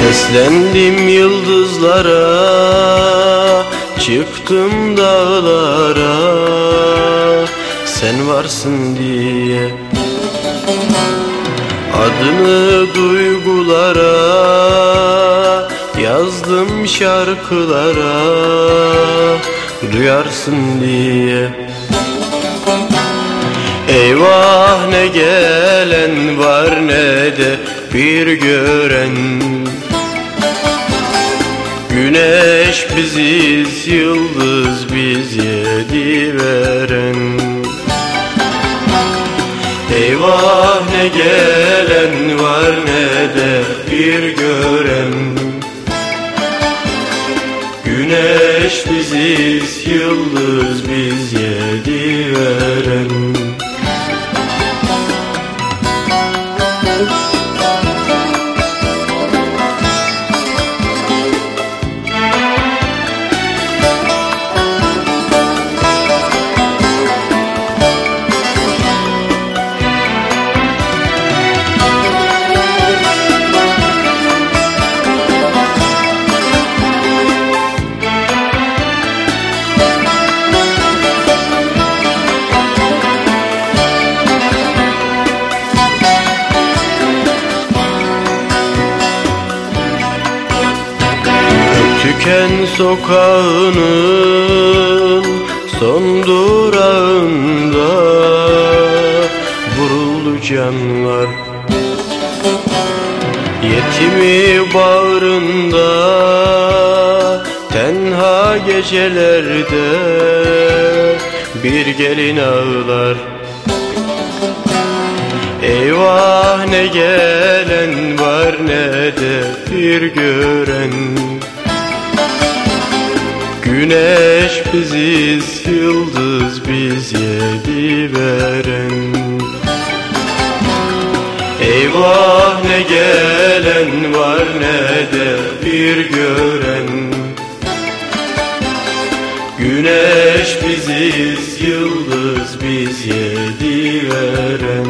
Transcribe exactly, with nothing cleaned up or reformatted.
Seslendim yıldızlara, çıktım dağlara, sen varsın diye. Adını duygulara yazdım, şarkılara, duyarsın diye. Eyvah, ne gelen var ne de bir gören. Güneş biziz, yıldız biz yediveren. Eyvah, ne gelen var ne de bir gören. Güneş biziz, yıldız biz yediveren. Tüken sokağının son durağında vuruldu canlar. Yetimi bağrında tenha gecelerde bir gelin ağlar. Eyvah, ne gelen var ne de bir gören. Güneş biziz, yıldız biz yediveren. Eyvah, ne gelen var ne de bir gören. Güneş biziz, yıldız biz yediveren.